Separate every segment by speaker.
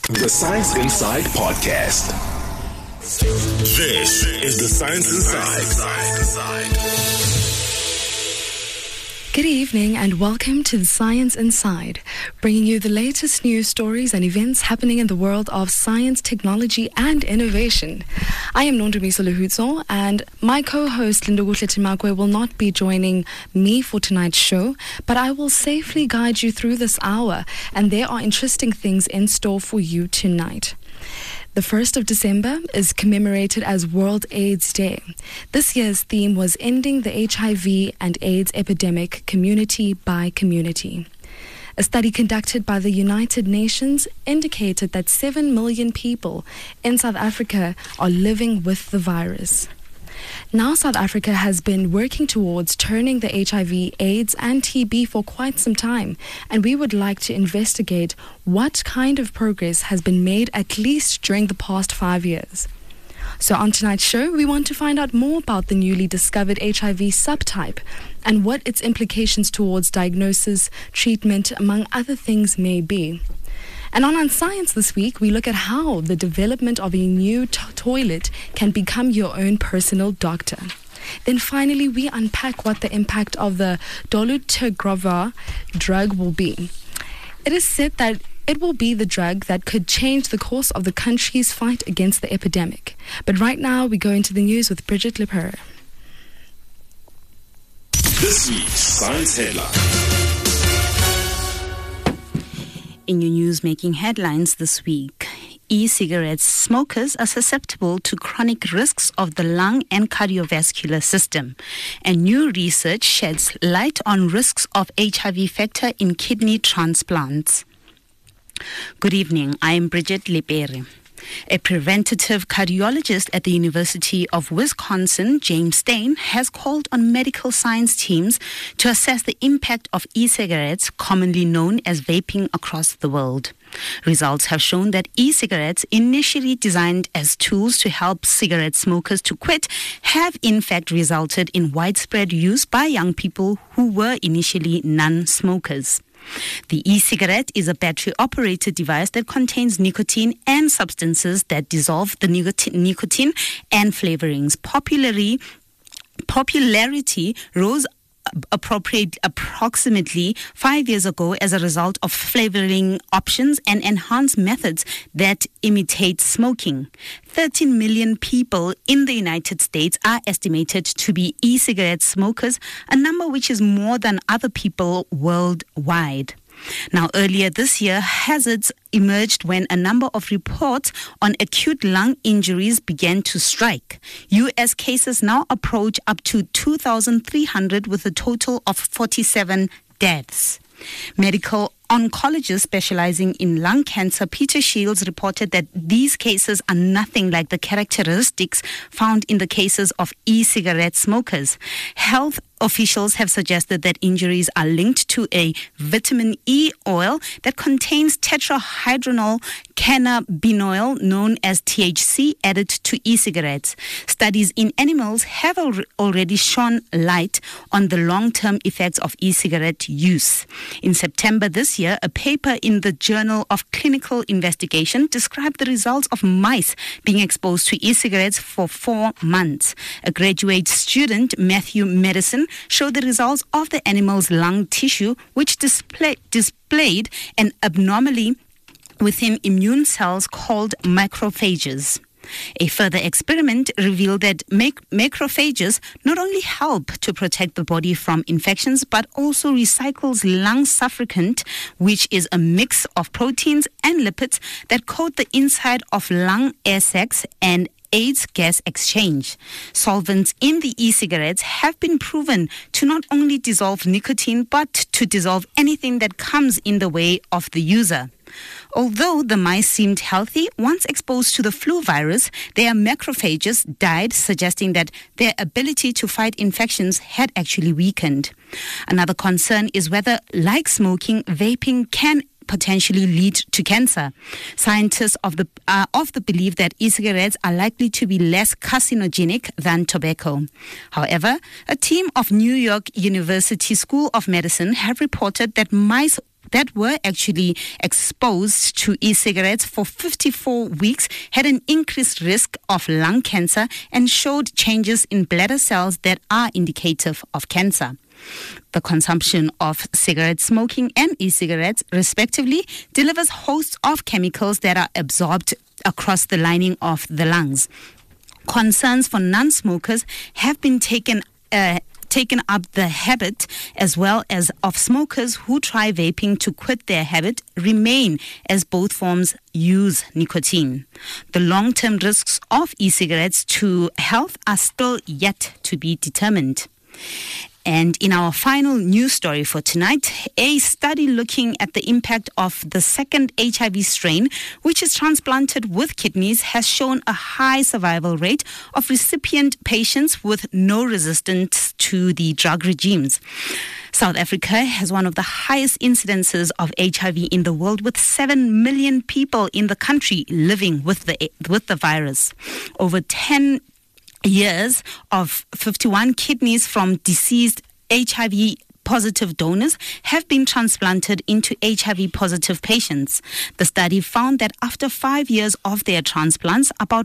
Speaker 1: The Science Inside Podcast. This is the Science Inside.
Speaker 2: Good evening and welcome to the Science Inside, bringing you the latest news stories and events happening in the world of science, technology and innovation. I am Nondumiso Luhutso and my co-host Lindoguhle Timakwe will not be joining me for tonight's show, but I will safely guide you through this hour, and there are interesting things in store for you tonight. The 1st of December is commemorated as World AIDS Day. This year's theme was ending the HIV and AIDS epidemic community by community. A study conducted by the United Nations indicated that 7 million people in South Africa are living with the virus. Now South Africa has been working towards turning the HIV, AIDS and TB for quite some time, and we would like to investigate what kind of progress has been made at least during the past 5 years. So on tonight's show, we want to find out more about the newly discovered HIV subtype and what its implications towards diagnosis, treatment, among other things may be. And on Science this week, we look at how the development of a new toilet can become your own personal doctor. Then finally, we unpack what the impact of the dolutegravir drug will be. It is said that it will be the drug that could change the course of the country's fight against the epidemic. But right now, we go into the news with Bridget Lepere.
Speaker 1: This week's Science Headline.
Speaker 3: In your news-making headlines this week, e-cigarettes smokers are susceptible to chronic risks of the lung and cardiovascular system. And new research sheds light on risks of HIV factor in kidney transplants. Good evening, I am Bridget Lepere. A preventative cardiologist at the University of Wisconsin, James Stein, has called on medical science teams to assess the impact of e-cigarettes, commonly known as vaping, across the world. Results have shown that e-cigarettes, initially designed as tools to help cigarette smokers to quit, have in fact resulted in widespread use by young people who were initially non-smokers. The e-cigarette is a battery-operated device that contains nicotine and substances that dissolve the nicotine and flavorings. Popularity rose approximately 5 years ago as a result of flavoring options and enhanced methods that imitate smoking. 13 million people in the United States are estimated to be e-cigarette smokers, a number which is more than other people worldwide. Now, earlier this year, hazards emerged when a number of reports on acute lung injuries began to strike. U.S. cases now approach up to 2,300 with a total of 47 deaths. Medical oncologist specializing in lung cancer, Peter Shields, reported that these cases are nothing like the characteristics found in the cases of e-cigarette smokers. Health officials have suggested that injuries are linked to a vitamin E oil that contains tetrahydrosyl cannabinoid, known as THC, added to e-cigarettes. Studies in animals have already shone light on the long-term effects of e-cigarette use. In September this year, a paper in the Journal of Clinical Investigation described the results of mice being exposed to e-cigarettes for 4 months. A graduate student, Matthew Madison, showed the results of the animal's lung tissue, which displayed an abnormality within immune cells called macrophages. A further experiment revealed that macrophages not only help to protect the body from infections, but also recycles lung surfactant, which is a mix of proteins and lipids that coat the inside of lung air sacs and aids gas exchange. Solvents in the e-cigarettes have been proven to not only dissolve nicotine, but to dissolve anything that comes in the way of the user. Although the mice seemed healthy, once exposed to the flu virus, their macrophages died, suggesting that their ability to fight infections had actually weakened. Another concern is whether, like smoking, vaping can potentially lead to cancer. Scientists are of the belief that e-cigarettes are likely to be less carcinogenic than tobacco. However, a team of New York University School of Medicine have reported that mice that were actually exposed to e-cigarettes for 54 weeks had an increased risk of lung cancer and showed changes in bladder cells that are indicative of cancer. The consumption of cigarette smoking and e-cigarettes, respectively, delivers hosts of chemicals that are absorbed across the lining of the lungs. Concerns for non-smokers have been taken up the habit, as well as of smokers who try vaping to quit their habit, remain, as both forms use nicotine. The long-term risks of e-cigarettes to health are still yet to be determined. And in our final news story for tonight, a study looking at the impact of the second HIV strain, which is transplanted with kidneys, has shown a high survival rate of recipient patients with no resistance to the drug regimes. South Africa has one of the highest incidences of HIV in the world, with 7 million people in the country living with the virus. Over 10 years of 51 kidneys from deceased HIV positive donors have been transplanted into HIV positive patients. The study found that after 5 years of their transplants, about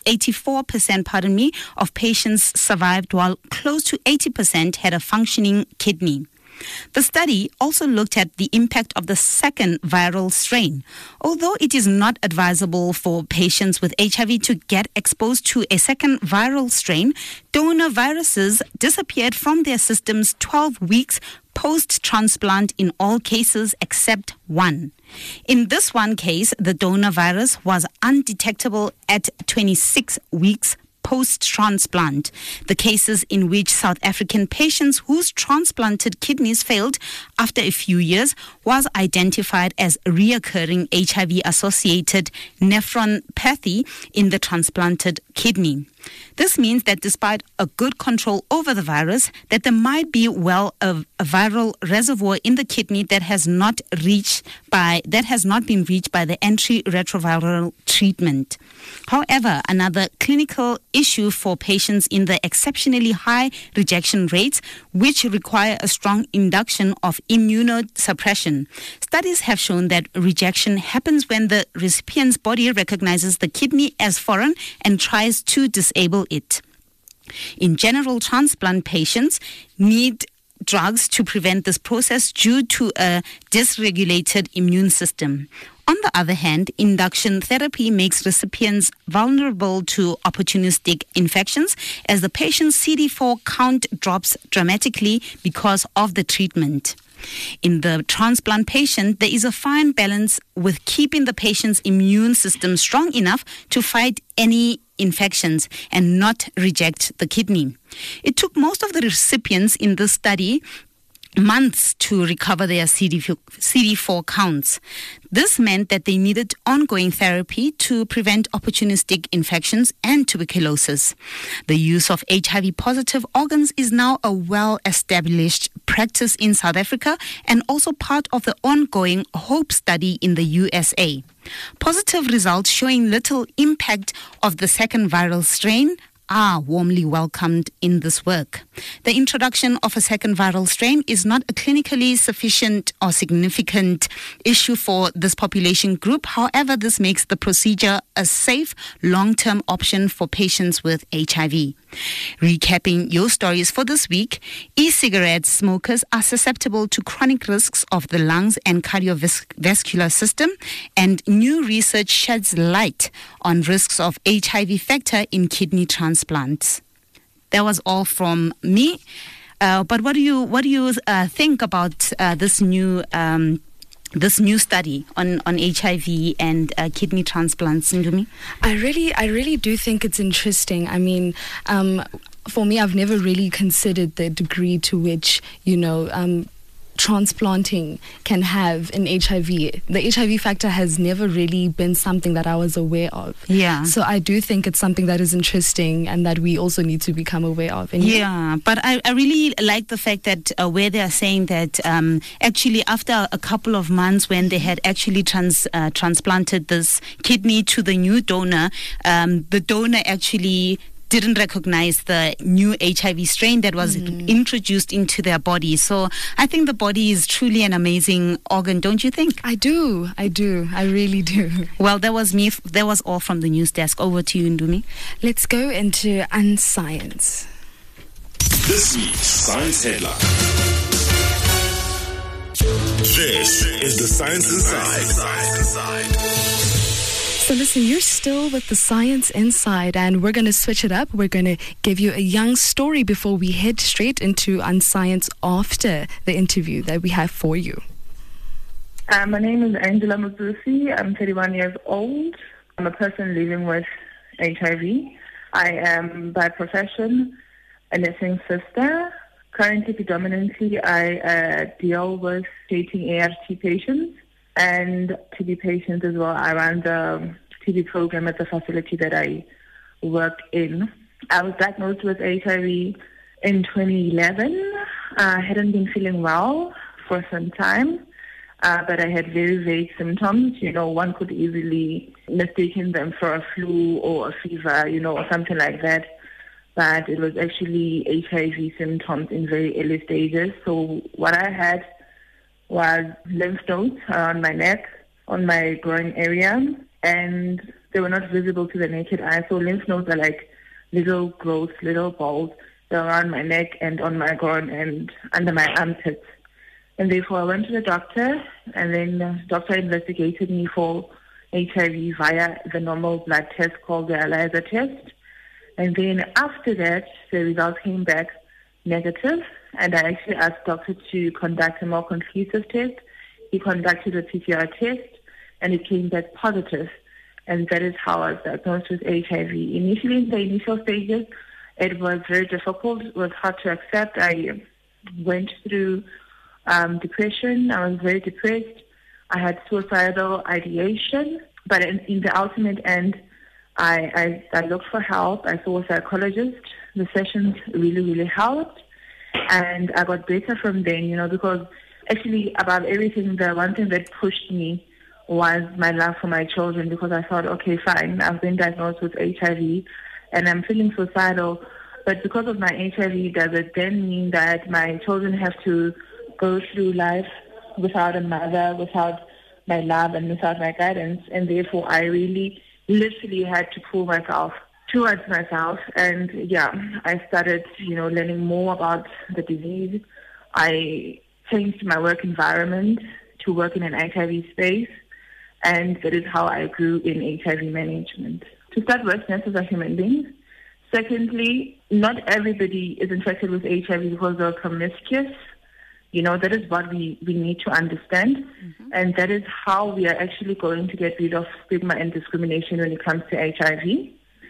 Speaker 3: 84% of patients survived, while close to 80% had a functioning kidney. The study also looked at the impact of the second viral strain. Although it is not advisable for patients with HIV to get exposed to a second viral strain, donor viruses disappeared from their systems 12 weeks post-transplant in all cases except one. In this one case, the donor virus was undetectable at 26 weeks post-transplant. The cases in which South African patients whose transplanted kidneys failed after a few years was identified as reoccurring HIV-associated nephropathy in the transplanted kidney. This means that despite a good control over the virus, that there might be a viral reservoir in the kidney that has not been reached by the antiretroviral treatment. However, another clinical issue for patients in the exceptionally high rejection rates, which require a strong induction of immunosuppression. Studies have shown that rejection happens when the recipient's body recognizes the kidney as foreign and tries to disable it. In general, transplant patients need drugs to prevent this process due to a dysregulated immune system. On the other hand, induction therapy makes recipients vulnerable to opportunistic infections, as the patient's CD4 count drops dramatically because of the treatment. In the transplant patient, there is a fine balance with keeping the patient's immune system strong enough to fight any infections and not reject the kidney. It took most of the recipients in this study months to recover their CD4 counts. This meant that they needed ongoing therapy to prevent opportunistic infections and tuberculosis. The use of HIV-positive organs is now a well-established practice in South Africa and also part of the ongoing HOPE study in the USA. Positive results showing little impact of the second viral strain are warmly welcomed in this work. The introduction of a second viral strain is not a clinically sufficient or significant issue for this population group. However, this makes the procedure a safe, long-term option for patients with HIV. Recapping your stories for this week, e-cigarette smokers are susceptible to chronic risks of the lungs and cardiovascular system, and new research sheds light on risks of HIV factor in kidney transplants. That was all from me. But what do you think about this new study on HIV and kidney transplants, Ndumi?
Speaker 2: I really do think it's interesting. I mean, for me, I've never really considered the degree to which, transplanting can have in HIV. The HIV factor has never really been something that I was aware of.
Speaker 3: Yeah.
Speaker 2: So I do think it's something that is interesting and that we also need to become aware of. And
Speaker 3: yeah, but I really like the fact that where they are saying that actually after a couple of months when they had actually transplanted this kidney to the new donor, the donor actually didn't recognize the new HIV strain that was introduced into their body. So I think the body is truly an amazing organ, don't you think?
Speaker 2: I do. I really do.
Speaker 3: Well, that was me. That was all from the news desk. Over to you, Ndumi.
Speaker 2: Let's go into Unscience.
Speaker 1: This week's Science Headline. This is the Science Inside.
Speaker 2: So listen, you're still with the Science Inside, and we're going to switch it up. We're going to give you a young story before we head straight into Unscience after the interview that we have for you.
Speaker 4: My name is Angela Muzusi. I'm 31 years old. I'm a person living with HIV. I am by profession a nursing sister. Currently, predominantly, I deal with dating ART patients and TB patients as well. I run the TB program at the facility that I work in. I was diagnosed with HIV in 2011. I hadn't been feeling well for some time, but I had very vague symptoms. One could easily mistaken them for a flu or a fever, or something like that. But it was actually HIV symptoms in very early stages. So what I had was lymph nodes around my neck, on my groin area, and they were not visible to the naked eye. So lymph nodes are like little growths, little balls around my neck and on my groin and under my armpits. And therefore I went to the doctor, and then the doctor investigated me for HIV via the normal blood test called the ELISA test. And then after that, the results came back negative, and I actually asked doctor to conduct a more conclusive test. He conducted a PCR test, and it came back positive. And that is how I was diagnosed with HIV. Initially, in the initial stages, it was very difficult. It was hard to accept. I went through depression. I was very depressed. I had suicidal ideation. But in the ultimate end, I looked for help. I saw a psychologist. The sessions really, really helped. And I got better from then, because actually above everything, the one thing that pushed me was my love for my children, because I thought, okay, fine, I've been diagnosed with HIV and I'm feeling suicidal. But because of my HIV, does it then mean that my children have to go through life without a mother, without my love and without my guidance? And therefore, I really literally had to pull myself towards myself. And I started, learning more about the disease. I changed my work environment to work in an HIV space. And that is how I grew in HIV management. To start with, nurses are human beings. Secondly, not everybody is infected with HIV because they're promiscuous. That is what we need to understand. Mm-hmm. And that is how we are actually going to get rid of stigma and discrimination when it comes to HIV.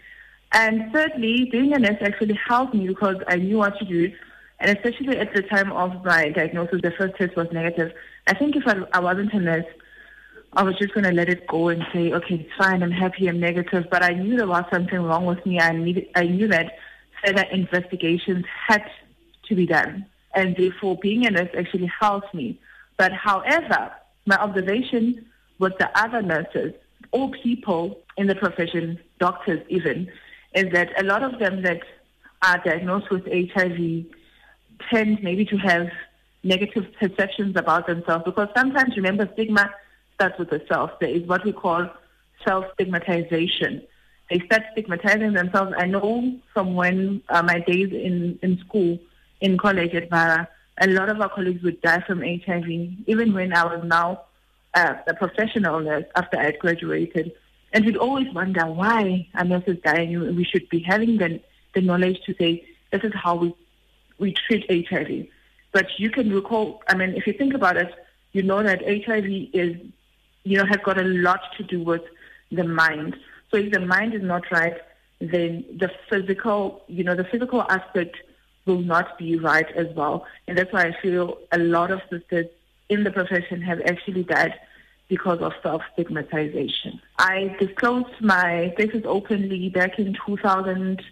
Speaker 4: And thirdly, being a nurse actually helped me because I knew what to do. And especially at the time of my diagnosis, the first test was negative. I think if I wasn't a nurse, I was just going to let it go and say, okay, it's fine, I'm happy, I'm negative. But I knew there was something wrong with me. I knew that further investigations had to be done. And therefore, being a nurse actually helped me. But however, my observation with the other nurses, all people in the profession, doctors even, is that a lot of them that are diagnosed with HIV tend maybe to have negative perceptions about themselves. Because sometimes, remember, stigma starts with the self. There is what we call self-stigmatization. They start stigmatizing themselves. I know from when my days in school, in college at Vara, a lot of our colleagues would die from HIV. Even when I was now a professional nurse after I had graduated. And we'd always wonder why a nurse is dying. We should be having the knowledge to say, this is how we treat HIV. But you can recall, if you think about it, you know that HIV is, has got a lot to do with the mind. So if the mind is not right, then the physical aspect will not be right as well. And that's why I feel a lot of sisters in the profession have actually died because of self-stigmatization. I disclosed my status openly back in 2014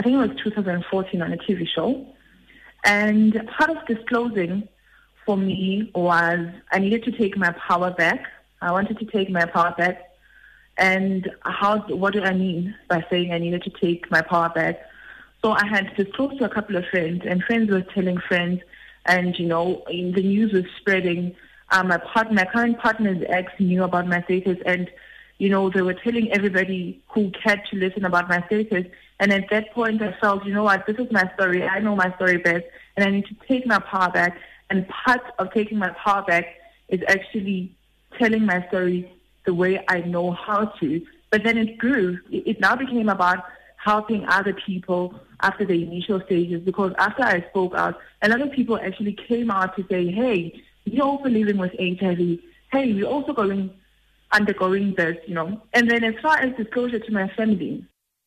Speaker 4: on a TV show. And part of disclosing for me was I needed to take my power back. I wanted to take my power back. And what do I mean by saying I needed to take my power back? So I had disclosed to a couple of friends, and friends were telling friends, and the news was spreading. My current partner's ex knew about my status, and they were telling everybody who cared to listen about my status. And at that point, I felt, this is my story. I know my story best, and I need to take my power back. And part of taking my power back is actually telling my story the way I know how to. But then it grew. It now became about helping other people after the initial stages, because after I spoke out, a lot of people actually came out to say, hey, you're also living with HIV. Hey, we're also undergoing this, And then as far as disclosure to my family.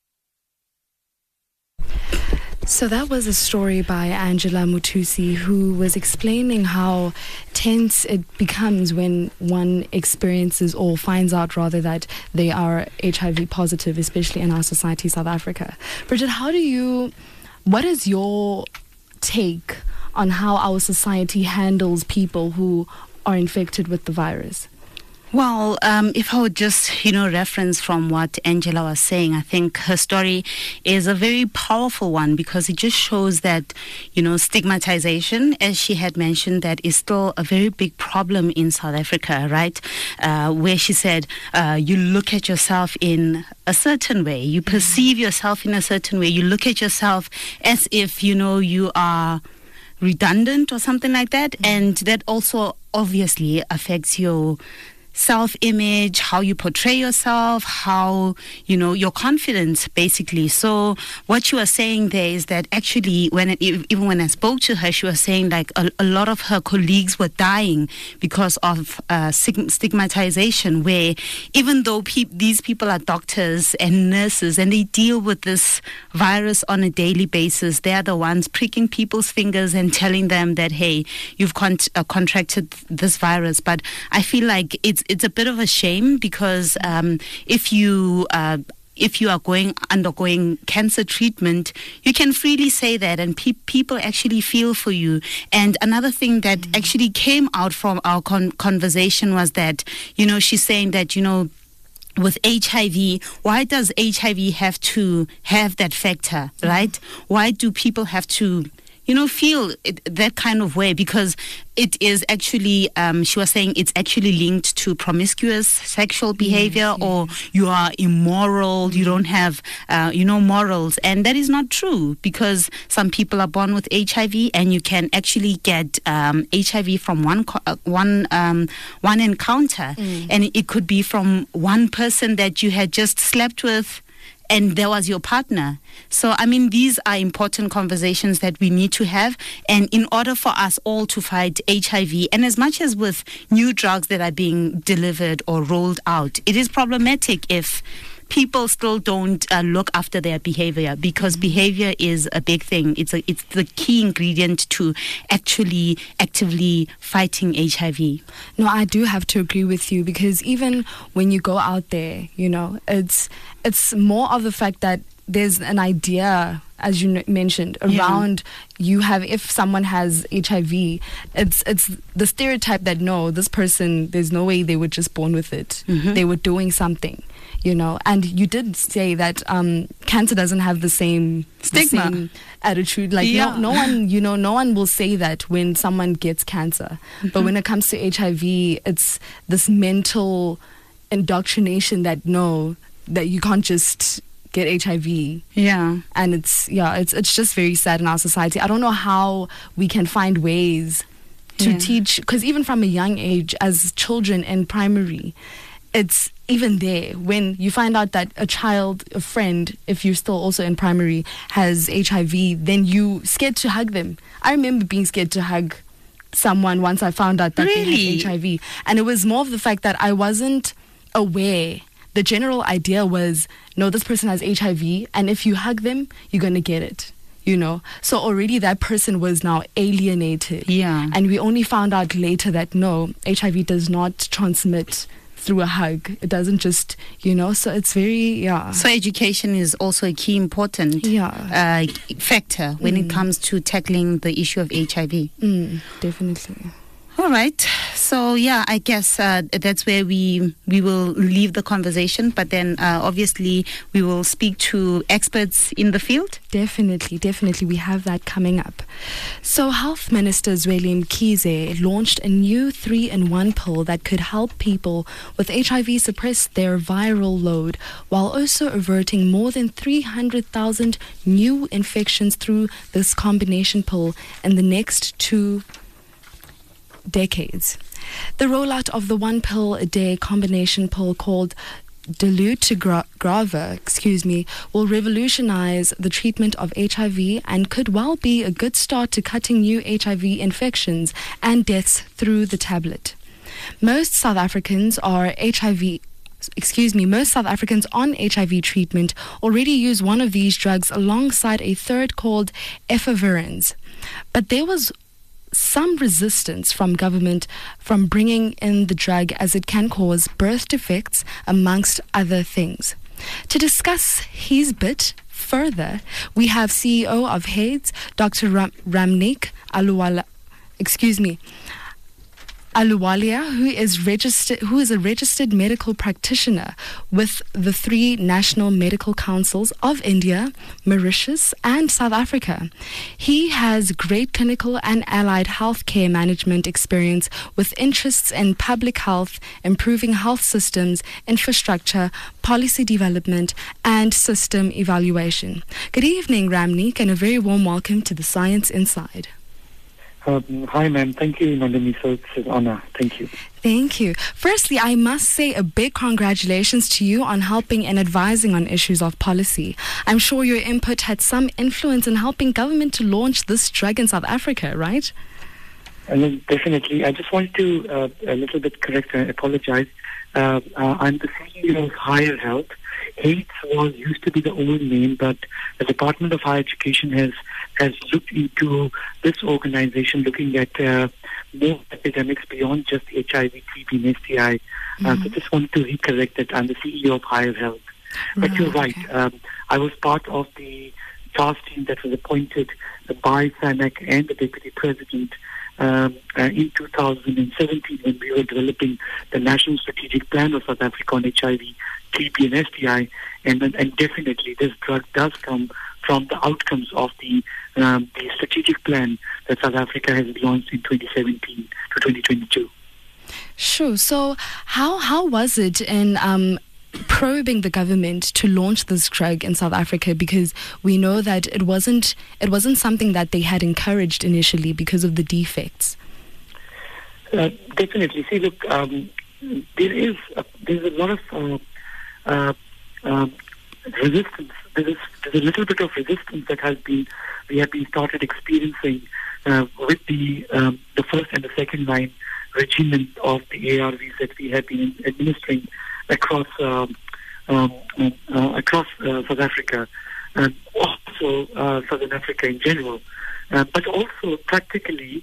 Speaker 2: So that was a story by Angela Mutusi, who was explaining how tense it becomes when one experiences or finds out rather that they are HIV positive, especially in our society, South Africa. Bridget, what is your take on how our society handles people who are infected with the virus?
Speaker 3: Well, if I would just, reference from what Angela was saying, I think her story is a very powerful one, because it just shows that, stigmatization, as she had mentioned, that is still a very big problem in South Africa, right? Where she said, you look at yourself in a certain way, you perceive yourself in a certain way, you look at yourself as if, you are redundant or something like that. And that also obviously affects your self-image, how you portray yourself, how, your confidence, basically. So what you are saying there is that actually, even when I spoke to her, she was saying like a lot of her colleagues were dying because of stigmatization, where even though these people are doctors and nurses and they deal with this virus on a daily basis, they are the ones pricking people's fingers and telling them that, hey, you've contracted this virus. But I feel like it's a bit of a shame, because if you are undergoing cancer treatment, you can freely say that, and people actually feel for you. And another thing that actually came out from our conversation was that, she's saying that, with HIV, why does HIV have to have that factor, right? Why do people have to feel that kind of way? Because it is actually, she was saying it's actually linked to promiscuous sexual behavior, or you are immoral, you don't have, morals. And that is not true, because some people are born with HIV, and you can actually get HIV from one encounter. And it could be from one person that you had just slept with, and there was your partner. So, these are important conversations that we need to have. And in order for us all to fight HIV, and as much as with new drugs that are being delivered or rolled out, it is problematic if people still don't look after their behavior, because behavior is a big thing. It's the key ingredient to actually actively fighting HIV.
Speaker 2: No, I do have to agree with you, because even when you go out there, it's more of the fact that there's an idea, as you mentioned, around if someone has HIV, it's the stereotype that no, this person, there's no way they were just born with it. They were doing something. And you did say that cancer doesn't have the same stigma, the same attitude. Like no one will say that when someone gets cancer. But when it comes to HIV, it's this mental indoctrination that that you can't just get HIV. And it's just very sad in our society. I don't know how we can find ways to teach, because even from a young age, as children in primary, it's even there when you find out that a friend, if you're still also in primary, has HIV, then you scared to hug them. I remember being scared to hug someone once I found out that they had HIV. And it was more of the fact that I wasn't aware. The general idea was, no, this person has HIV, and if you hug them, you're going to get it. So already that person was now alienated. And we only found out later that no, HIV does not transmit through a hug. It doesn't just, so it's very, So
Speaker 3: education is also a key important factor when it comes to tackling the issue of HIV.
Speaker 2: Definitely.
Speaker 3: All right. So, yeah, I guess that's where we will leave the conversation. But then, obviously, we will speak to experts in the field.
Speaker 2: Definitely. We have that coming up. So, Health Minister Zweli Mkhize launched a new 3-in-1 pill that could help people with HIV suppress their viral load while also averting more than 300,000 new infections through this combination pill in the next 2 decades. The rollout of the 1 pill a day combination pill called dolutegravir, will revolutionize the treatment of HIV and could well be a good start to cutting new HIV infections and deaths through the tablet. Most South Africans on HIV treatment already use one of these drugs alongside a third called efavirenz. But there was some resistance from government from bringing in the drug as it can cause birth defects, amongst other things. To discuss his bit further, we have CEO of HAIDS, Dr. Ramnik Ahluwalia, who is a registered medical practitioner with the 3 national medical councils of India, Mauritius, and South Africa. He has great clinical and allied healthcare management experience with interests in public health, improving health systems, infrastructure, policy development, and system evaluation. Good evening, Ramnik, and a very warm welcome to the Science Inside.
Speaker 5: Hi, ma'am. Thank you, Nandini. So it's an honor. Thank you.
Speaker 2: Thank you. Firstly, I must say a big congratulations to you on helping and advising on issues of policy. I'm sure your input had some influence in helping government to launch this drug in South Africa, right?
Speaker 5: Definitely. I just wanted to a little bit correct and apologize. I'm the CEO of Higher Health. HAIDS used to be the old name, but the Department of Higher Education has looked into this organization, looking at more epidemics beyond just HIV, TB, and STI. So just wanted to recorrect that I'm the CEO of Higher Health. But you're right. I was part of the task team that was appointed by SANAC and the Deputy President in 2017 when we were developing the National Strategic Plan of South Africa on HIV, TB, and STI. And definitely this drug does come from the outcomes of the strategic plan that South Africa has launched in 2017 to 2022.
Speaker 2: Sure. So how was it in probing the government to launch this drug in South Africa, because we know that it wasn't something that they had encouraged initially because of the defects?
Speaker 5: Definitely. See, look, there's a lot of resistance. There's a little bit of resistance that we have been started experiencing with the first and the second line regimen of the ARVs that we have been administering across South Africa, and also Southern Africa in general. But also practically,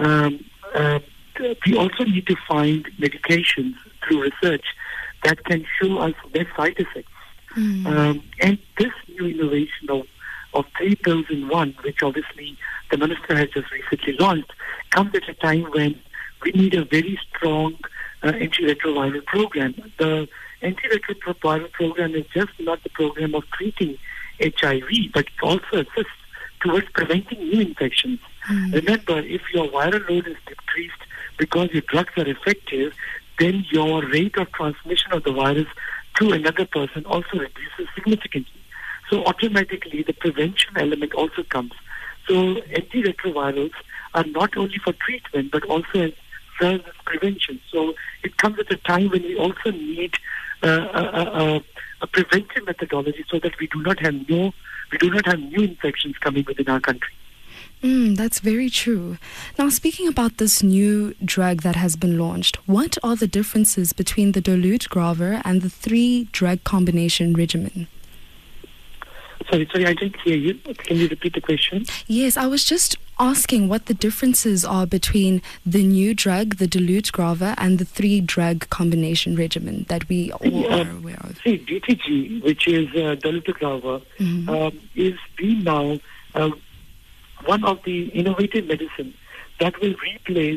Speaker 5: we also need to find medications through research that can show us less side effects. And this new innovation of 3 pills in 1, which obviously the Minister has just recently launched, comes at a time when we need a very strong antiretroviral program. The antiretroviral program is just not the program of treating HIV, but it also assists towards preventing new infections. Remember, if your viral load is decreased because your drugs are effective, then your rate of transmission of the virus to another person also reduces significantly. So automatically the prevention element also comes. So antiretrovirals are not only for treatment but also as well as prevention. So it comes at a time when we also need a preventive methodology so that we do not have new infections coming within our country.
Speaker 2: That's very true. Now, speaking about this new drug that has been launched, what are the differences between the dolutegravir and the 3-drug combination regimen?
Speaker 5: Sorry, I didn't hear you. Can you repeat the question?
Speaker 2: Yes, I was just asking what the differences are between the new drug, the dolutegravir, and the 3-drug combination regimen that we all are aware of.
Speaker 5: See, DTG, which is dolutegravir, is being now one of the innovative medicines that will replace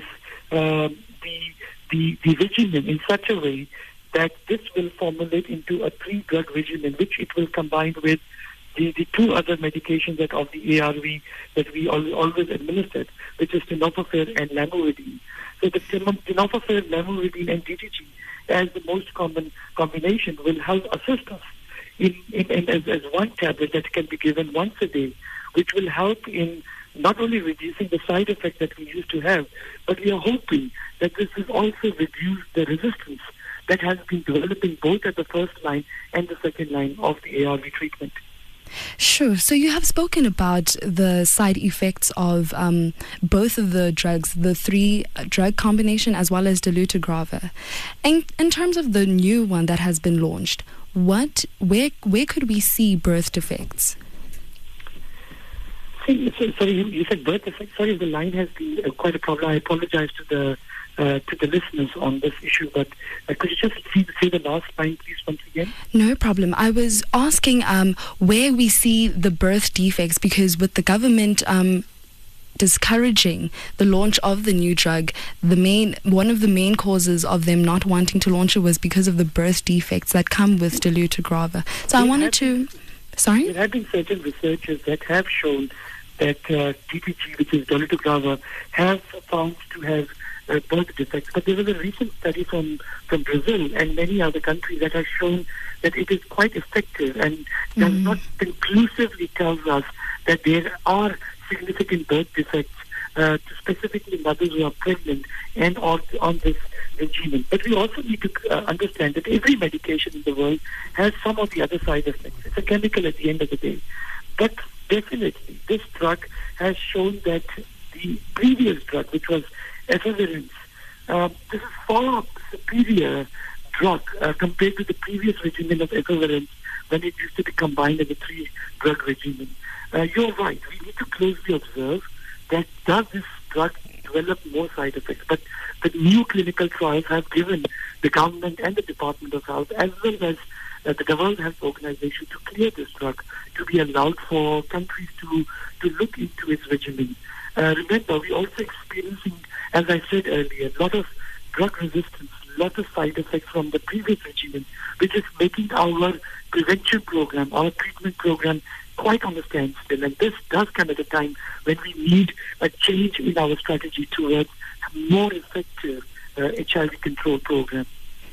Speaker 5: the regimen in such a way that this will formulate into a 3-drug regimen, which it will combine with the 2 other medications that of the ARV that we always administered, which is tenofovir and lamivudine. So the tenofovir, lamivudine, and DDG as the most common combination will help assist us as one tablet that can be given once a day, which will help in not only reducing the side effects that we used to have, but we are hoping that this will also reduce the resistance that has been developing both at the first line and the second line of the ARV treatment.
Speaker 2: Sure. So you have spoken about the side effects of both of the drugs, the 3-drug combination as well as dolutegravir. And in terms of the new one that has been launched, where could we see birth defects?
Speaker 5: Sorry, you said birth defects. Sorry, the line has been quite a problem. I apologize to the listeners on this issue, but could you just say the last line, please, once again?
Speaker 2: No problem. I was asking where we see the birth defects, because with the government discouraging the launch of the new drug, one of the main causes of them not wanting to launch it was because of the birth defects that come with dolutegravir. So I wanted to... Sorry?
Speaker 5: There have been certain researchers that have shown that DPG, which is dolutegravir, have found to have birth defects. But there was a recent study from Brazil and many other countries that has shown that it is quite effective and does not conclusively tell us that there are significant birth defects to specifically mothers who are pregnant and on this regimen. But we also need to understand that every medication in the world has some of the other side effects. It's a chemical at the end of the day. But definitely, this drug has shown that the previous drug, which was efavirenz, this is far superior drug compared to the previous regimen of efavirenz when it used to be combined as a 3-drug regimen. You're right. We need to closely observe that does this drug develop more side effects. But the new clinical trials have given the government and the Department of Health, as well as the World Health Organization, to clear this drug to be allowed for countries to look into its regimen. Remember, we're also experiencing, as I said earlier, a lot of drug resistance, a lot of side effects from the previous regimen, which is making our prevention program, our treatment program, quite on the standstill. And this does come at a time when we need a change in our strategy towards a more effective HIV control program.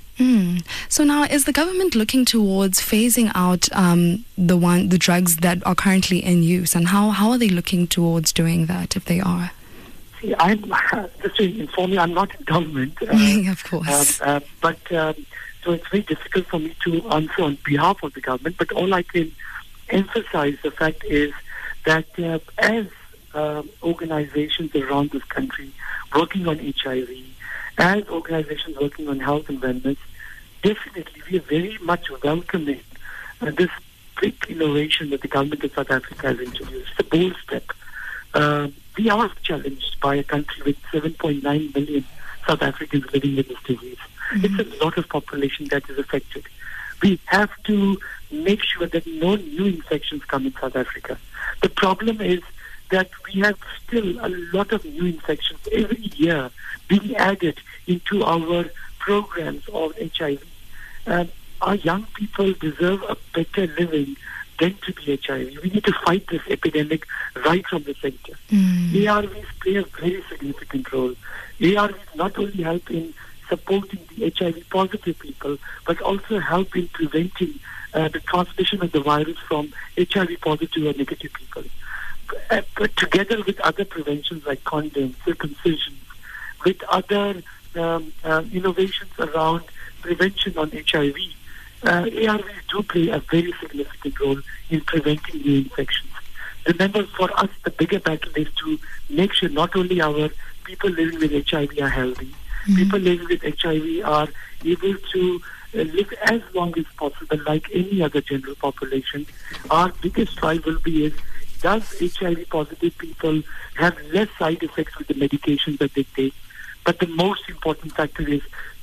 Speaker 2: So now, is the government looking towards phasing out the drugs that are currently in use, and how are they looking towards doing that, if they are?
Speaker 5: See, just to inform you, I'm not in government.
Speaker 2: Of course.
Speaker 5: So it's very difficult for me to answer on behalf of the government, but all I can emphasize the fact is that as organizations around this country working on HIV, as organizations working on health and wellness, definitely we are very much welcoming this big innovation that the government of South Africa has introduced. It's a bold step. We are challenged by a country with 7.9 million South Africans living with this disease. It's a lot of population that is affected. We have to make sure that no new infections come in South Africa. The problem is that we have still a lot of new infections every year being added into our programs of HIV. Our young people deserve a better living than to be HIV. We need to fight this epidemic right from the center. ARVs play a very significant role. ARVs not only help in supporting the HIV positive people, but also help in preventing the transmission of the virus from HIV positive or negative people. But together with other preventions like condoms, circumcision, with other innovations around prevention on HIV, ARVs do play a very significant role in preventing new infections. Remember, for us, the bigger battle is to make sure not only our people living with HIV are healthy, people living with HIV are able to live as long as possible like any other general population. Our biggest drive will be is, does HIV positive people have less side effects with the medications that they take? But the most important factor is,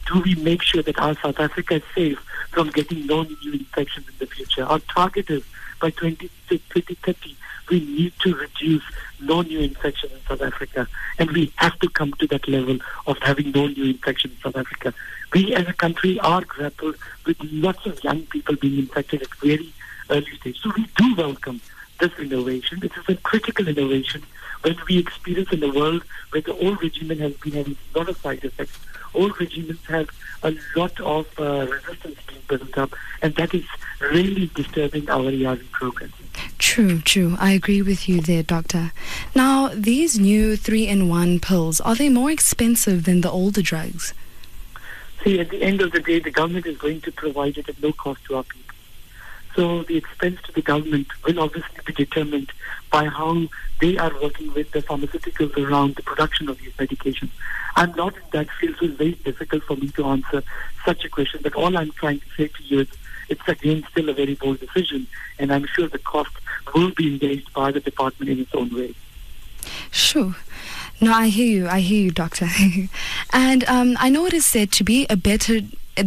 Speaker 5: do we make sure that our South Africa is safe from getting no new infections in the future? Our target is by 2030, we need to reduce no new infections in South Africa. And we have to come to that level of having no new infections in South Africa. We as a country are grappled with lots of young people being infected at very early stage. So we do welcome this innovation. It is a critical innovation when we experience in the world where the old regimen has been having a lot of side effects. Old regimens have a lot of resistance being built up, and that is really disturbing our ARV program.
Speaker 2: True. I agree with you there, Doctor. Now, these new 3-in-1 pills, are they more expensive than the older drugs?
Speaker 5: See, at the end of the day, the government is going to provide it at no cost to our people. So the expense to the government will obviously be determined by how they are working with the pharmaceuticals around the production of these medications. I'm not in that field, so it's very difficult for me to answer such a question. But all I'm trying to say to you is it's again still a very bold decision, and I'm sure the cost will be engaged by the department in its own way.
Speaker 2: Sure. No, I hear you, Doctor. And I know it is said to be a better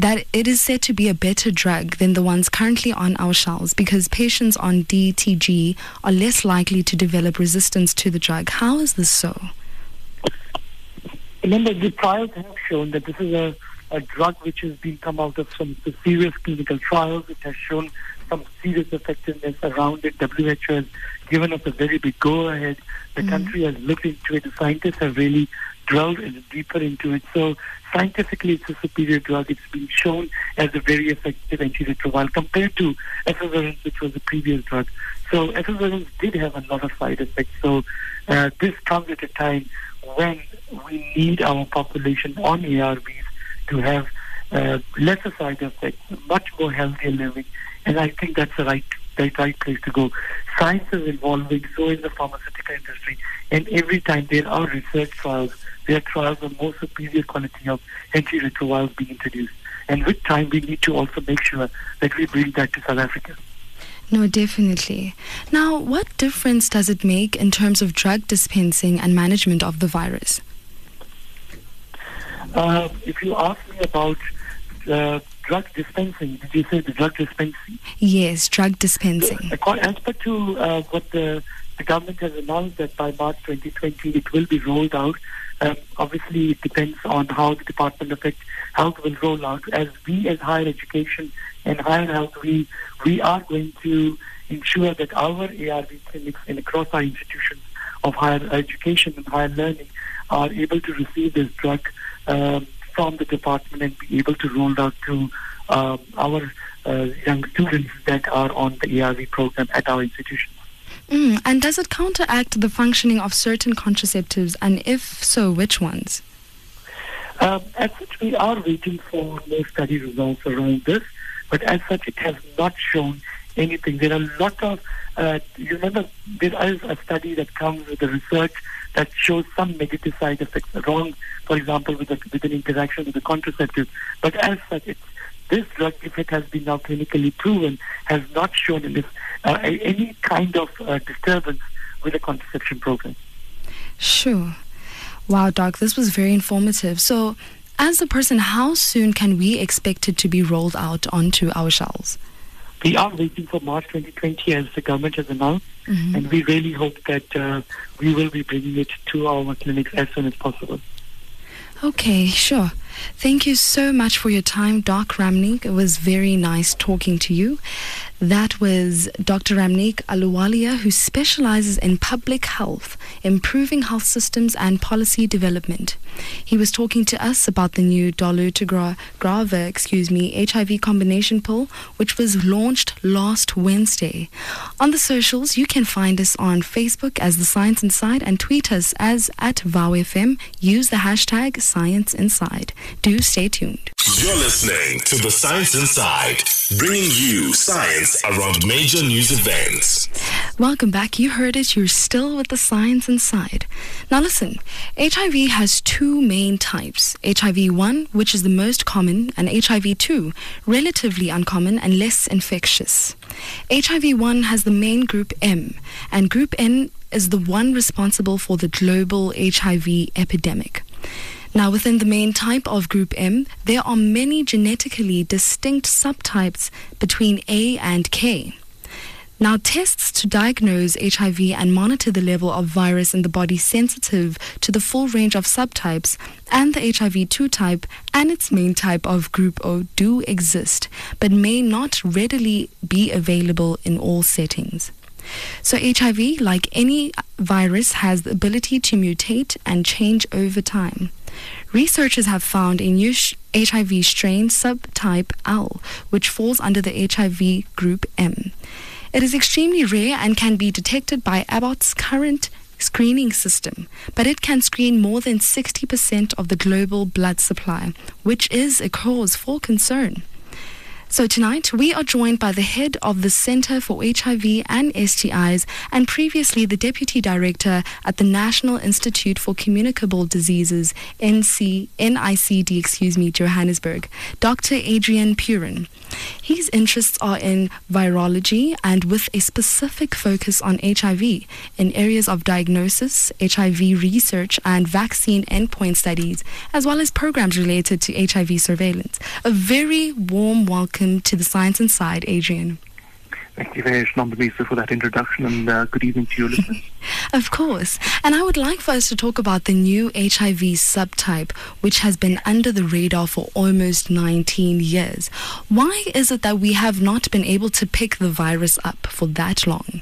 Speaker 2: drug than the ones currently on our shelves because patients on DTG are less likely to develop resistance to the drug. How is this so?
Speaker 5: Remember, the trials have shown that this is a drug which has been come out of some serious clinical trials. It has shown some serious effectiveness around it. WHO has given us a very big go-ahead. The country has looked into it. The scientists have really delved deeper into it. So scientifically, it's a superior drug. It's been shown as a very effective antiretroviral compared to efavirenz, which was the previous drug. So efavirenz did have a lot of side effects. So this comes at a time when we need our population on ARVs to have lesser side effects, much more healthier living. And I think that's the right place to go. Science is evolving, so is the pharmaceutical industry. And every time there are research trials, there are trials of more superior quality of antiretrovirals being introduced. And with time, we need to also make sure that we bring that to South Africa.
Speaker 2: No, definitely. Now, what difference does it make in terms of drug dispensing and management of the virus?
Speaker 5: If you ask me about drug dispensing, did you say the drug dispensing?
Speaker 2: Yes, drug dispensing.
Speaker 5: As per to what the government has announced that by March 2020 it will be rolled out. Obviously, it depends on how the Department of Health will roll out. As we, as higher education and higher health, we are going to ensure that our ARV clinics and across our institutions of higher education and higher learning are able to receive this drug from the department and be able to roll out to our young students that are on the ARV program at our institutions.
Speaker 2: And does it counteract the functioning of certain contraceptives, and if so, which ones?
Speaker 5: As such, we are waiting for more study results around this, but as such, it has not shown anything. There are a lot of, you remember, there is a study that comes with the research that shows some negative side effects wrong, for example, with an interaction with the contraceptive. But as such, this drug, if it has been now clinically proven, has not shown any kind of disturbance with the contraception program.
Speaker 2: Sure. Wow, Doc, this was very informative. So, as a person, how soon can we expect it to be rolled out onto our shelves?
Speaker 5: We are waiting for March 2020 as the government has announced, and we really hope that we will be bringing it to our clinics as soon as possible.
Speaker 2: Okay, sure. Thank you so much for your time, Doc Ramneek. It was very nice talking to you. That was Dr. Ramneek Aluwalia, who specializes in public health, improving health systems and policy development. He was talking to us about the new dolutegravir, HIV combination pill, which was launched last Wednesday. On the socials, you can find us on Facebook as The Science Inside and tweet us as @VowFM. Use the hashtag Science Inside. Do stay tuned.
Speaker 1: You're listening to The Science Inside, bringing you science around major news events.
Speaker 2: Welcome back. You heard it. You're still with The Science Inside. Now listen, HIV has two main types. HIV-1, which is the most common, and HIV-2, relatively uncommon and less infectious. HIV-1 has the main group M, and group N is the one responsible for the global HIV epidemic. Now, within the main type of Group M, there are many genetically distinct subtypes between A and K. Now, tests to diagnose HIV and monitor the level of virus in the body sensitive to the full range of subtypes and the HIV-2 type and its main type of Group O do exist, but may not readily be available in all settings. So HIV, like any virus, has the ability to mutate and change over time. Researchers have found a new HIV strain subtype L, which falls under the HIV Group M. It is extremely rare and can be detected by Abbott's current screening system, but it can screen more than 60% of the global blood supply, which is a cause for concern. So tonight, we are joined by the head of the Center for HIV and STIs and previously the Deputy Director at the National Institute for Communicable Diseases, NICD, Johannesburg, Dr. Adrian Purin. His interests are in virology and with a specific focus on HIV in areas of diagnosis, HIV research and vaccine endpoint studies, as well as programs related to HIV surveillance. A very warm welcome to the Science Inside, Adrian.
Speaker 6: Thank you very much, Nondamisa, for that introduction, and good evening to your listeners.
Speaker 2: Of course. And I would like for us to talk about the new HIV subtype, which has been under the radar for almost 19 years. Why is it that we have not been able to pick the virus up for that long?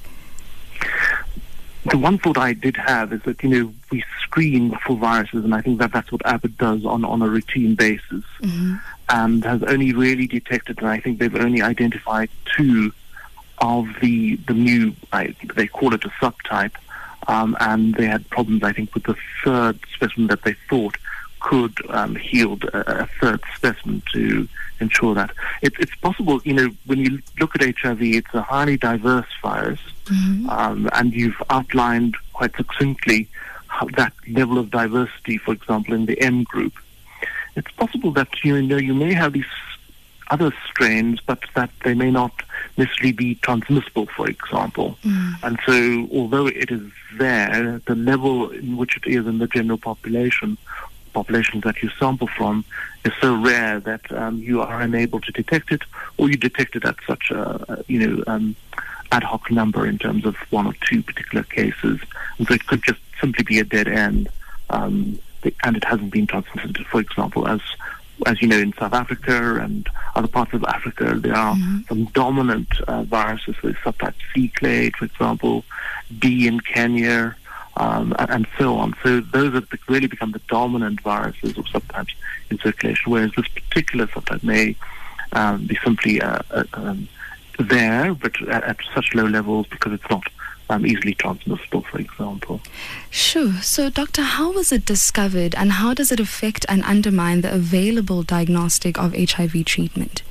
Speaker 6: The one thought I did have is that, we screen for viruses, and I think that's what Abbott does on a routine basis, and has only really detected, and I think they've only identified 2 of the new, they call it a subtype, and they had problems, I think, with the 3rd specimen that they thought could yield a 3rd specimen to ensure that. It's possible, when you look at HIV, it's a highly diverse virus, and you've outlined quite succinctly how that level of diversity, for example, in the M group. It's possible that, you may have these other strains, but that they may not necessarily be transmissible, for example. And so, although it is there, the level in which it is in the general populations that you sample from is so rare that you are unable to detect it, or you detect it at such a ad hoc number in terms of 1 or 2 particular cases, and so it could just simply be a dead end, and it hasn't been transmitted. For example, as you know, in South Africa and other parts of Africa, there are some dominant viruses, so subtype C clade, for example, D in Kenya, and so on. So those have really become the dominant viruses or subtypes in circulation, whereas this particular subtype may be simply there, but at such low levels because it's not easily transmissible, for example.
Speaker 2: Sure. So, Doctor, how was it discovered and how does it affect and undermine the available diagnostic of HIV treatment?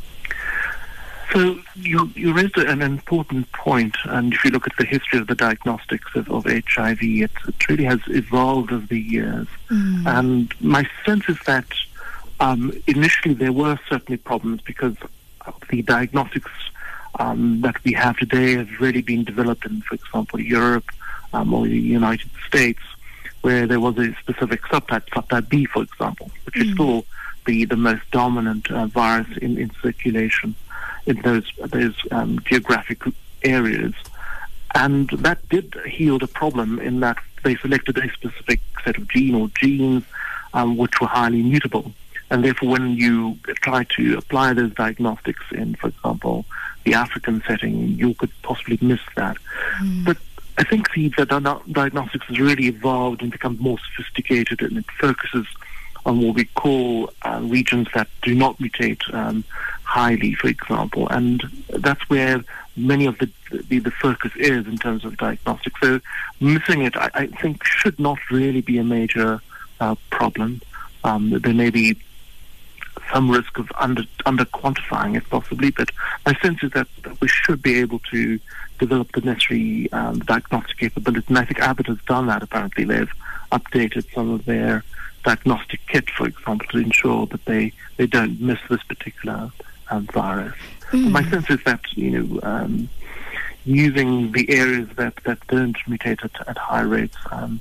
Speaker 6: So you raised an important point, and if you look at the history of the diagnostics of HIV, it really has evolved over the years. And my sense is that initially there were certainly problems because the diagnostics that we have today have really been developed in, for example, Europe or the United States, where there was a specific subtype B, for example, which is still the most dominant virus in circulation in those geographic areas. And that did yield a problem in that they selected a specific set of genes which were highly mutable. And therefore, when you try to apply those diagnostics in, for example, the African setting, you could possibly miss that. But I think the diagnostics has really evolved and become more sophisticated, and it focuses on what we call regions that do not mutate highly, for example. And that's where many of the focus is in terms of diagnostics. So missing it, I think, should not really be a major problem. There may be some risk of under-quantifying it possibly, but my sense is that we should be able to develop the necessary diagnostic capability, and I think Abbott has done that. Apparently they've updated some of their diagnostic kit, for example, to ensure that they don't miss this particular virus. My sense is that, using the areas that don't mutate at high rates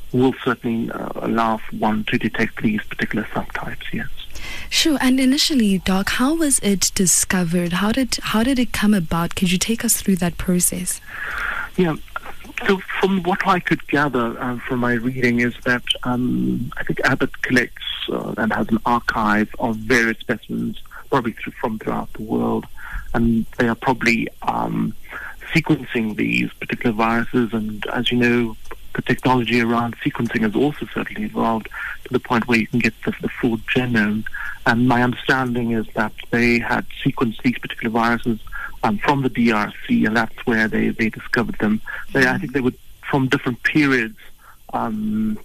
Speaker 6: will certainly allow one to detect these particular subtypes, yes.
Speaker 2: Sure. And initially, Doc, how was it discovered? How did it come about? Could you take us through that process?
Speaker 6: Yeah. So from what I could gather from my reading is that I think Abbott collects and has an archive of various specimens, probably from throughout the world, and they are probably sequencing these particular viruses. And as you know, the technology around sequencing has also certainly evolved to the point where you can get the full genome. And my understanding is that they had sequenced these particular viruses from the DRC, and that's where they discovered them. I think they were from different periods in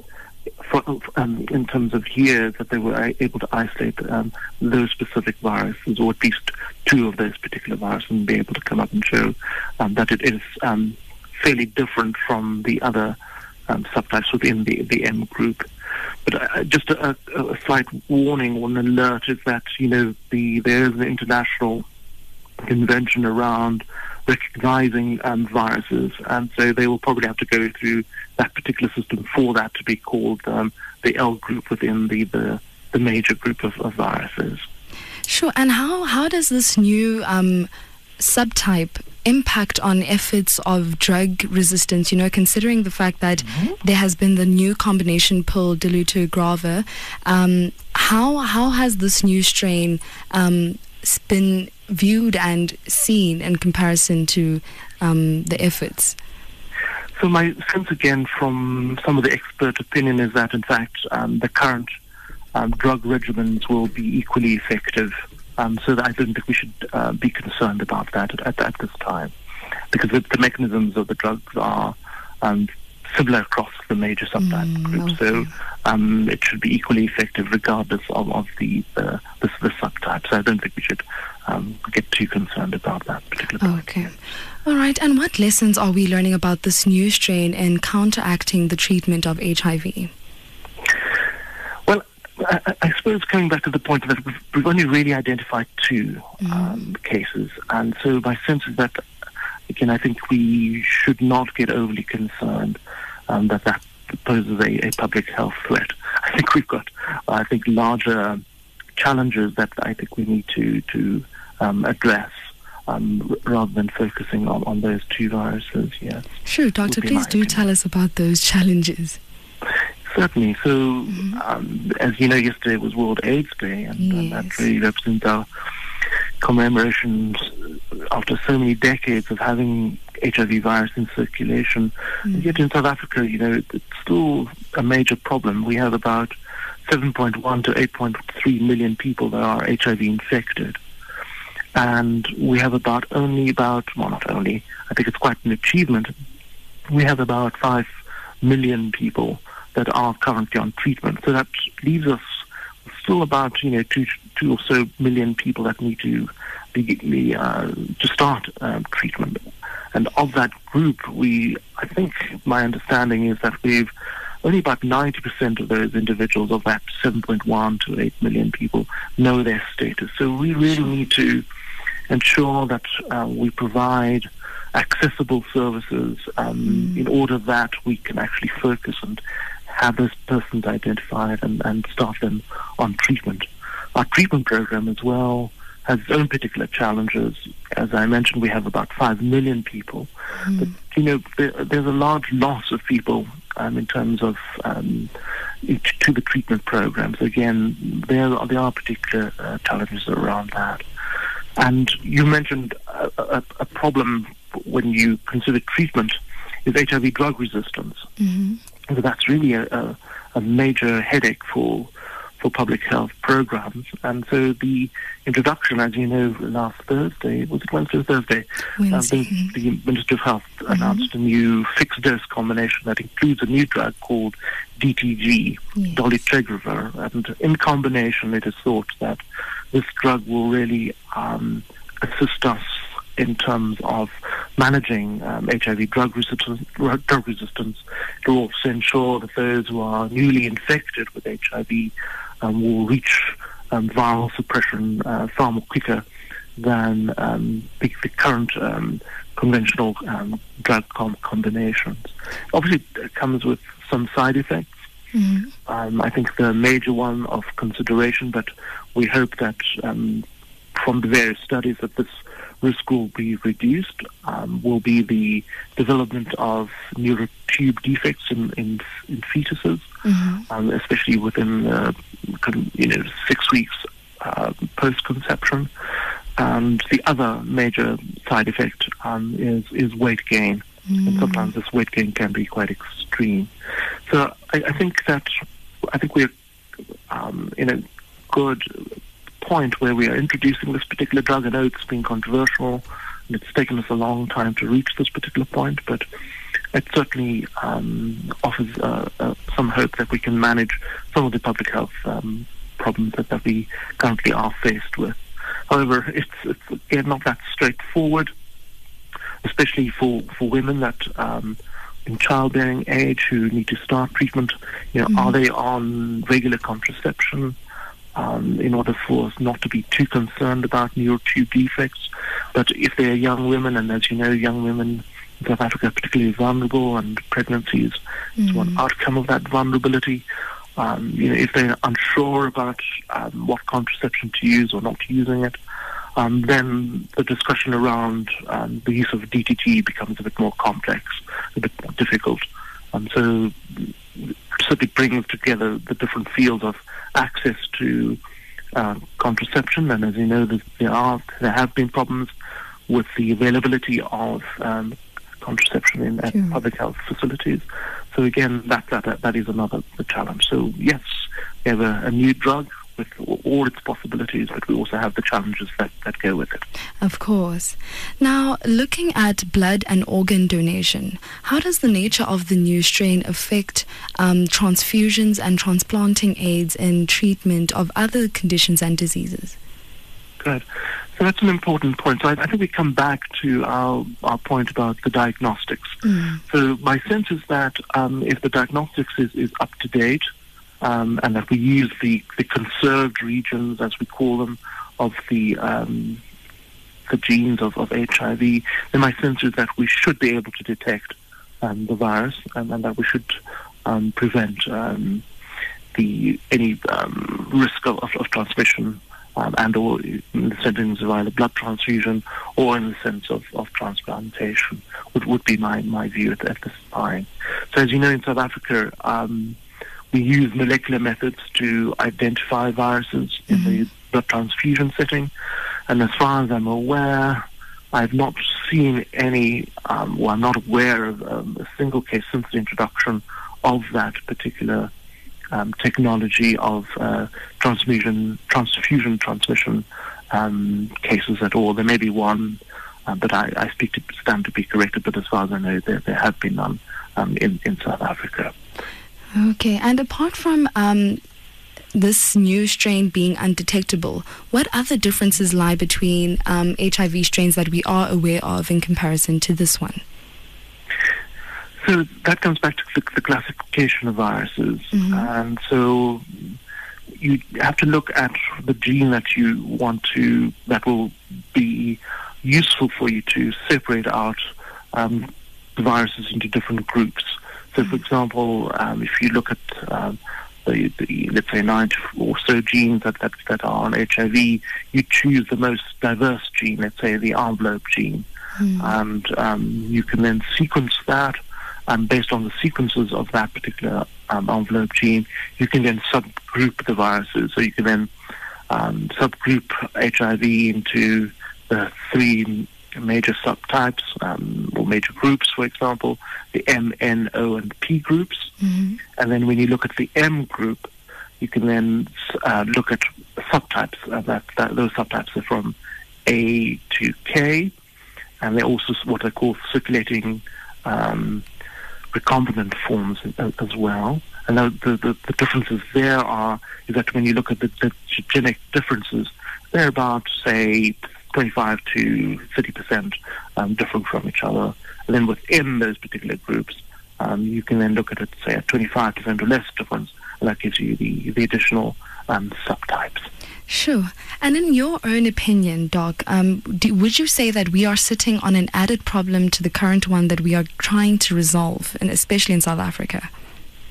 Speaker 6: terms of years that they were able to isolate those specific viruses, or at least two of those particular viruses, and be able to come up and show that it is fairly different from the other subtypes within the M group. But just a slight warning or an alert is that, there is an international convention around recognizing viruses, and so they will probably have to go through that particular system for that to be called the L group within the major group of viruses.
Speaker 2: Sure. And how does this new subtype impact on efforts of drug resistance, considering the fact that there has been the new combination pill dolutegravir? How has this new strain been viewed and seen in comparison to the efforts?
Speaker 6: So my sense, again, from some of the expert opinion is that, in fact, the current drug regimens will be equally effective. So that I don't think we should be concerned about that at this time, because the mechanisms of the drugs are similar across the major subtype groups. Okay. So it should be equally effective regardless of the subtype. So I don't think we should get too concerned about that particular point.
Speaker 2: Okay. All right. And what lessons are we learning about this new strain in counteracting the treatment of HIV?
Speaker 6: Well, I suppose coming back to the point that we've only really identified two cases. And so my sense is that, again, I think we should not get overly concerned that poses a public health threat. I think we've got, larger challenges that I think we need to address rather than focusing on those two viruses, yes.
Speaker 2: Sure, Doctor, please do tell us about those challenges.
Speaker 6: Certainly. So, as you know, yesterday was World AIDS Day, and that really represents our commemorations after so many decades of having HIV virus in circulation. And yet in South Africa, it's still a major problem. We have about 7.1 to 8.3 million people that are HIV infected. And we have not only, I think it's quite an achievement, we have about 5 million people that are currently on treatment. So that leaves us still about, 2 or so million people that need to start treatment. And of that group, I think my understanding is that we've only about 90% of those individuals of that 7.1 to 8 million people know their status. So we really need to ensure that we provide accessible services in order that we can actually focus and have those persons identified and start them on treatment. Our treatment program as well has its own particular challenges. As I mentioned, we have about 5 million people. But, there's a large loss of people in terms of to the treatment programs. Again, there are particular challenges around that. And you mentioned a problem when you consider treatment is HIV drug resistance. So that's really a major headache for public health programs. And so the introduction, as you know, last Thursday, was it Wednesday or Thursday? The Minister of Health announced a new fixed-dose combination that includes a new drug called DTG, dolutegravir. And in combination, it is thought that this drug will really assist us in terms of managing HIV drug resistance. It will also ensure that those who are newly infected with HIV will reach viral suppression far more quicker than the current conventional drug combinations. Obviously, it comes with some side effects. I think the major one of consideration, but we hope that from the various studies that this risk will be reduced, will be the development of neurotube defects in fetuses, especially within 6 weeks post-conception. And the other major side effect is weight gain. And sometimes this weight gain can be quite extreme. So I think we're in a good point where we are introducing this particular drug. I know it's been controversial and it's taken us a long time to reach this particular point, but it certainly offers some hope that we can manage some of the public health problems that we currently are faced with. However, it's again not that straightforward, especially for women that in childbearing age who need to start treatment. Are they on regular contraception in order for us not to be too concerned about neurotube defects? But if they are young women, and as you know, young women in South Africa are particularly vulnerable, and pregnancies is one outcome of that vulnerability. If they're unsure about what contraception to use or not using it, then the discussion around the use of DTT becomes a bit more complex, a bit more difficult. So certainly bringing together the different fields of access to contraception, and as you know, there have been problems with the availability of contraception in public health facilities. So again, that is another challenge. So yes, we have a new drug with all its possibilities, but we also have the challenges that go with it.
Speaker 2: Of course. Now, looking at blood and organ donation, how does the nature of the new strain affect transfusions and transplanting aids in treatment of other conditions and diseases?
Speaker 6: Good. So that's an important point. So I think we come back to our point about the diagnostics. So my sense is that if the diagnostics is up to date, and that we use the conserved regions, as we call them, of the genes of HIV, then my sense is that we should be able to detect the virus, and that we should prevent any risk of transmission, and or in the settings of either blood transfusion or in the sense of transplantation would be my view at this time. So as you know, in South Africa, we use molecular methods to identify viruses in the blood transfusion setting, and as far as I'm aware, I've not seen any, I'm not aware of a single case since the introduction of that particular technology of transfusion transmission cases at all. There may be one, but I stand to be corrected, but as far as I know, there have been none in South Africa.
Speaker 2: Okay, and apart from this new strain being undetectable, what other differences lie between HIV strains that we are aware of in comparison to this one?
Speaker 6: So that comes back to the classification of viruses. And so you have to look at the gene that you want to, that will be useful for you to separate out the viruses into different groups. So, for example, if you look at the let's say 90 or so genes that are on HIV, you choose the most diverse gene, let's say the envelope gene, and you can then sequence that, and based on the sequences of that particular envelope gene, you can then subgroup the viruses. So you can then subgroup HIV into the three major subtypes or major groups, for example, the M, N, O, and P groups. And then when you look at the M group, you can then look at subtypes. Those subtypes are from A to K, and they're also what are called circulating recombinant forms as well. And the differences there is that when you look at the genetic differences, they're about, say, 25 to 30% different from each other. And then within those particular groups, you can then look at it, say, at 25% or less difference, and that gives you the additional subtypes.
Speaker 2: Sure. And in your own opinion, Doc, would you say that we are sitting on an added problem to the current one that we are trying to resolve, and especially in South Africa?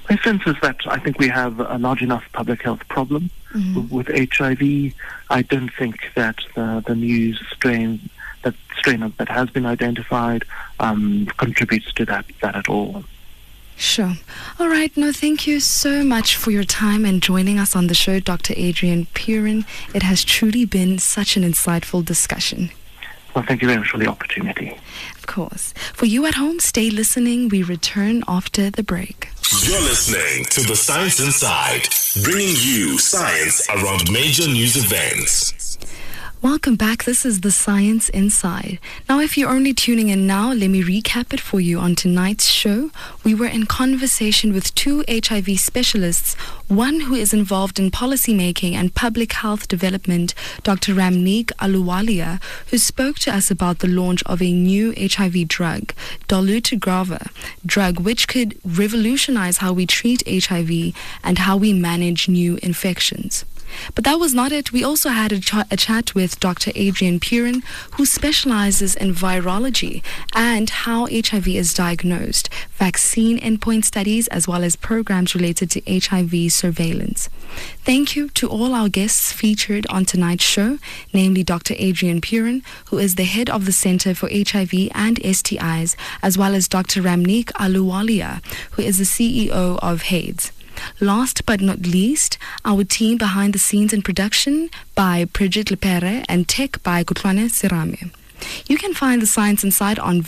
Speaker 6: My sense is that I think we have a large enough public health problem with HIV. I don't think that the new strain that has been identified contributes to that at all.
Speaker 2: Sure. All right. No, thank you so much for your time and joining us on the show, Dr. Adrian Purin. It has truly been such an insightful discussion.
Speaker 6: Well, thank you very much for the opportunity.
Speaker 2: Of course. For you at home, stay listening. We return after the break.
Speaker 1: You're listening to The Science Inside, bringing you science around major news events.
Speaker 2: Welcome back. This is The Science Inside. Now, if you're only tuning in now, let me recap it for you. On tonight's show, we were in conversation with two HIV specialists, one who is involved in policy making and public health development, Dr. Ramneek Ahluwalia, who spoke to us about the launch of a new HIV drug, dolutegravir, drug which could revolutionize how we treat HIV and how we manage new infections. But that was not it. We also had a chat with Dr. Adrian Purin, who specializes in virology and how HIV is diagnosed, vaccine endpoint studies, as well as programs related to HIV surveillance. Thank you to all our guests featured on tonight's show, namely Dr. Adrian Purin, who is the head of the Center for HIV and STIs, as well as Dr. Ramneek Ahluwalia, who is the CEO of HAIDS. Last but not least, our team behind the scenes in production by Bridget Lepere and tech by Kutlwane Sirame. You can find The Science Inside on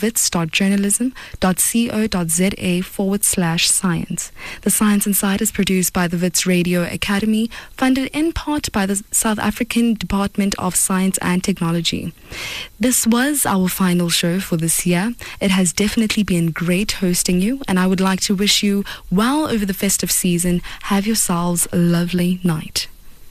Speaker 2: wits.journalism.co.za/science. The Science Inside is produced by the Wits Radio Academy, funded in part by the South African Department of Science and Technology. This was our final show for this year. It has definitely been great hosting you, and I would like to wish you well over the festive season. Have yourselves a lovely night.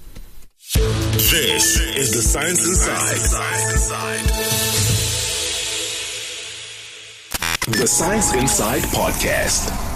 Speaker 1: This is The Science Inside. The Science Inside Podcast.